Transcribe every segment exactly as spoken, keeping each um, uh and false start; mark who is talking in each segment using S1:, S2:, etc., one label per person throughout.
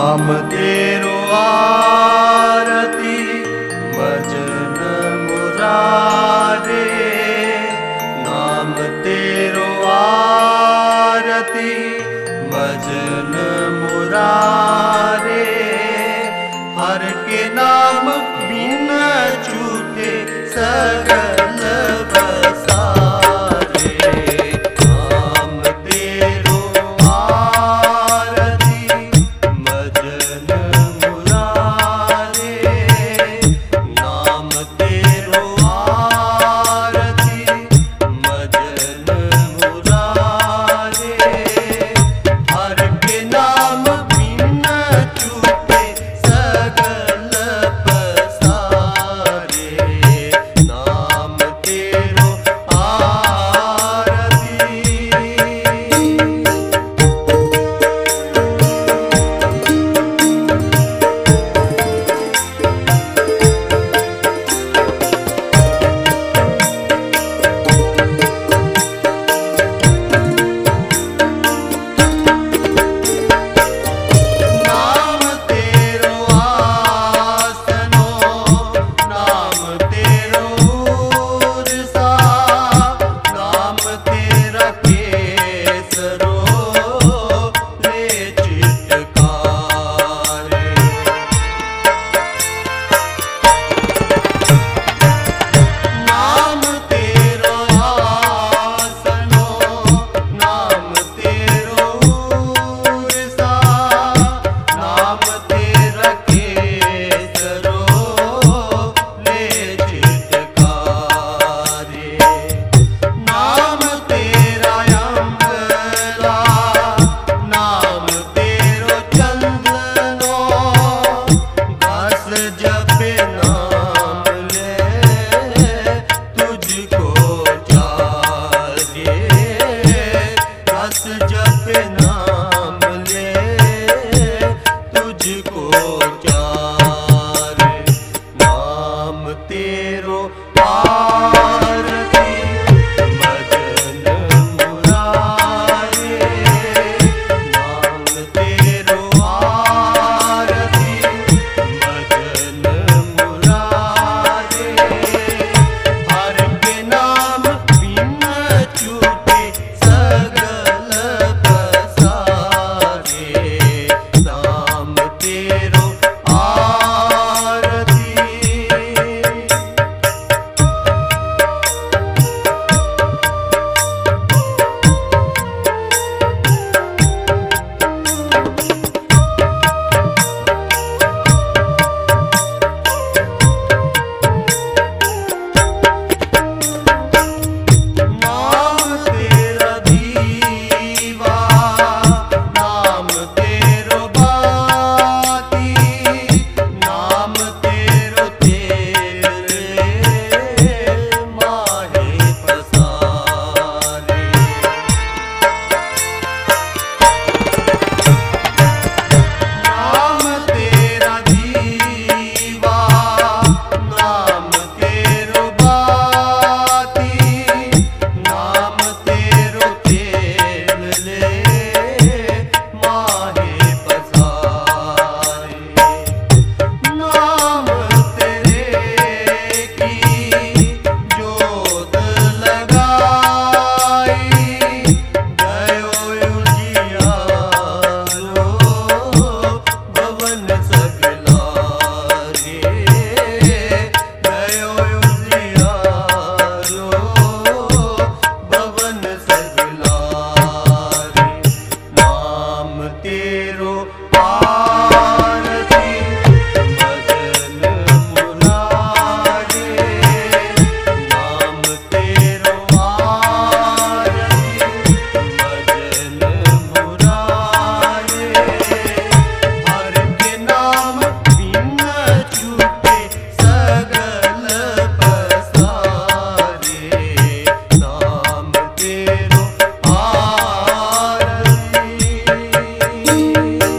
S1: नाम तेरो आरती भजन मुरारे, नाम तेरो आरती भजन मुरारे। हर के नाम बिन छूटे सगल बसारे, नाम तेरो आरती भजन मुरारे, नाम तेरो आरती भजन मुरारे। हर के नाम बिन छूटे सगल पसारे, नाम तेरो आरती। नाम तेरो आसनो, नाम तेरो उरसा, नाम तेरा केसरो ले चित्कारे। नाम तेरो आसनो, नाम तेरो उरसा, नाम तेरा केसरो ले चित्कारे। नाम तेरा अंगला, नाम तेरो चंदनो, बस जपे नाम ले तुझको जागे, बस जपे नाम ले तुझको जागे। नाम तेरो आरती भजन मुरारे, नाम तेरो आरती भजन मुरारे। हर के नाम बिन छूटे सगल पसारे, नाम तेरो आरती। नाम तेरा दीवा, नाम तेरो बाती, नाम तेरो तेल माहे पसारे। नाम तेरा दीवा, नाम तेरो बाती, नाम तेरो तेल ले माहे पसारे। नाम तेरे की जोत लगाई, गयो उजियारो भवन सगलारे, गयो उजियारो भवन सगलारे। नाम तेरो आरती भजन मुरारे, नाम तेरो आरती भजन मुरारे। हर के नाम बिन छूटे सगल पसारे, नाम तेरो आरती।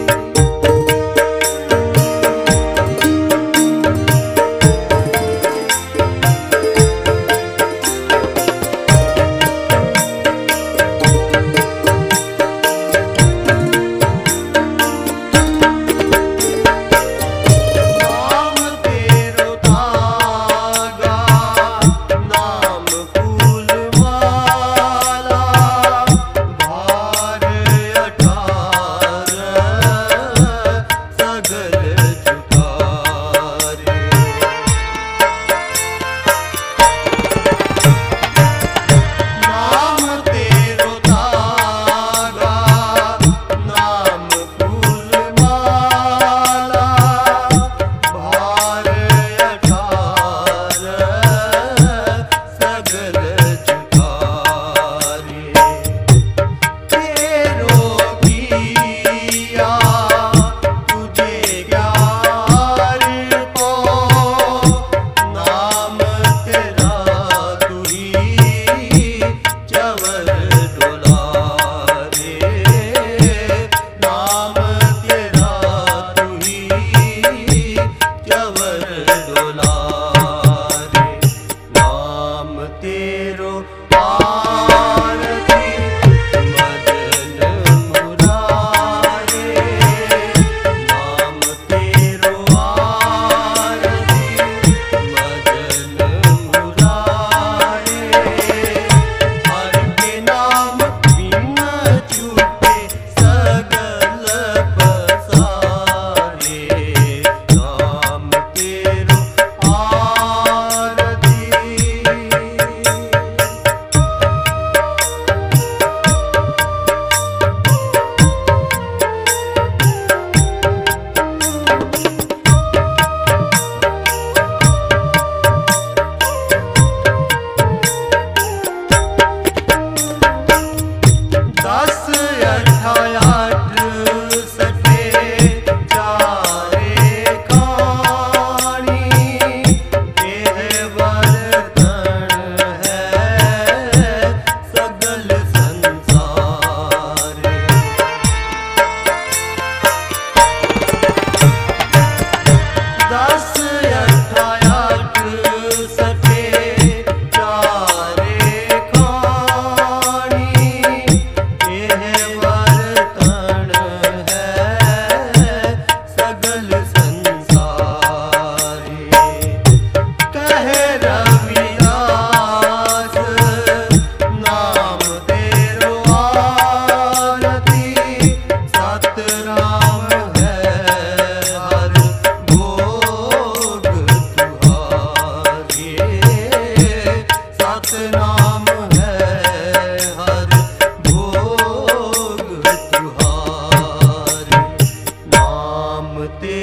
S1: ते